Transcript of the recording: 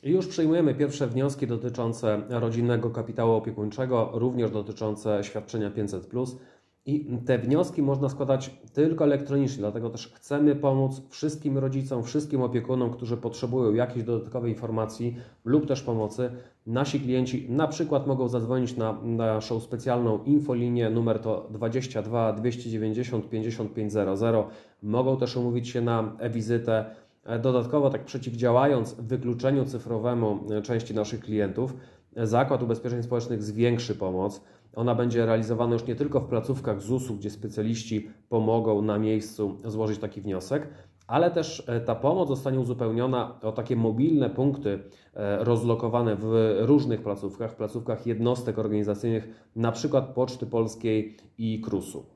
Już przyjmujemy pierwsze wnioski dotyczące rodzinnego kapitału opiekuńczego, również dotyczące świadczenia 500+. I te wnioski można składać tylko elektronicznie, dlatego też chcemy pomóc wszystkim rodzicom, wszystkim opiekunom, którzy potrzebują jakiejś dodatkowej informacji lub też pomocy. Nasi klienci na przykład mogą zadzwonić na naszą specjalną infolinię, numer to 22 290 5500. Mogą też umówić się na e-wizytę. Dodatkowo, tak przeciwdziałając wykluczeniu cyfrowemu części naszych klientów, Zakład Ubezpieczeń Społecznych zwiększy pomoc. Ona będzie realizowana już nie tylko w placówkach ZUS-u, gdzie specjaliści pomogą na miejscu złożyć taki wniosek, ale też ta pomoc zostanie uzupełniona o takie mobilne punkty rozlokowane w różnych placówkach jednostek organizacyjnych, na przykład Poczty Polskiej i KRUS-u.